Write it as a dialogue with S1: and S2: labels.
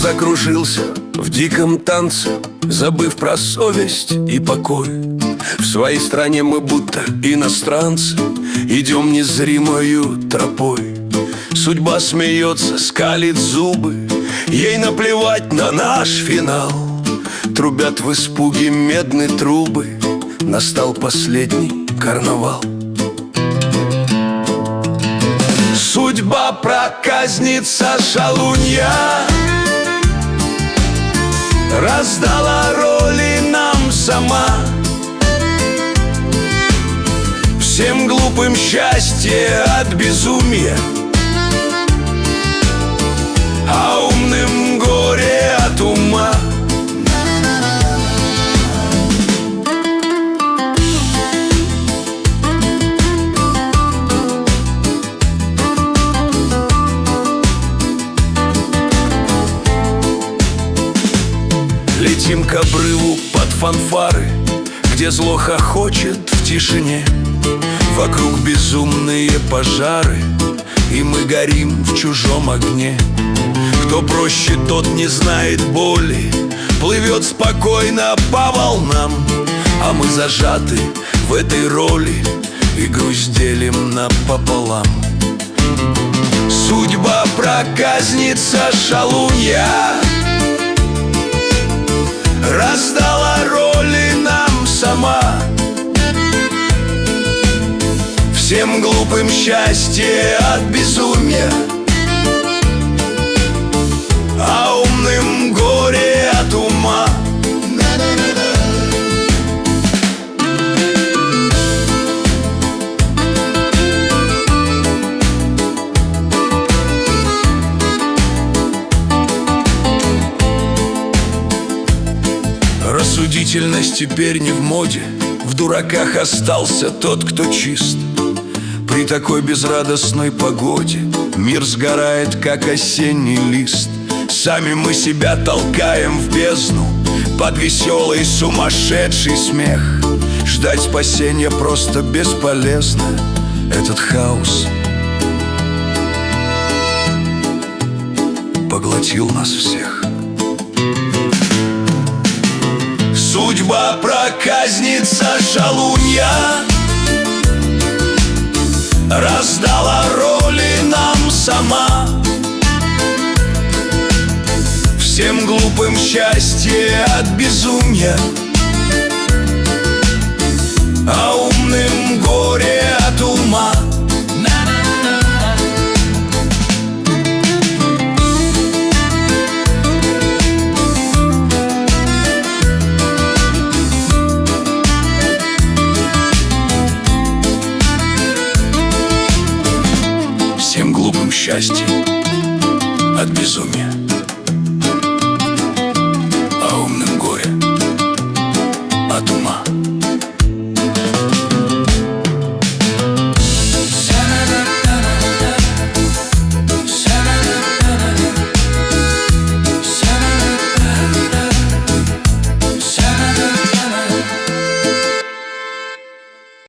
S1: закружился в диком танце, забыв про совесть и покой. В своей стране мы будто иностранцы, идем незримою тропой. Судьба смеется, скалит зубы, ей наплевать на наш финал. Трубят в испуге медные трубы, настал последний карнавал. Судьба проказница шалунья раздала роли нам сама. Всем глупым счастье от безумия, а умным горе от ума. Летим к обрыву под фанфары, где зло хохочет в тишине. Вокруг безумные пожары, и мы горим в чужом огне. Кто проще, тот не знает боли, плывет спокойно по волнам. А мы зажаты в этой роли и грусть делим напополам. Судьба проказница шалунья раздала роли нам сама. Всем глупым счастье от безумия, а умным горе от ума. Рассудительность теперь не в моде, в дураках остался тот, кто чист. При такой безрадостной погоде мир сгорает, как осенний лист. Сами мы себя толкаем в бездну под веселый сумасшедший смех. Ждать спасения просто бесполезно, этот хаос поглотил нас всех. Судьба проказница шалунья раздала роли нам сама. Всем глупым счастье от безумия, а умным горе от ума. Всем глупым счастье от безумия.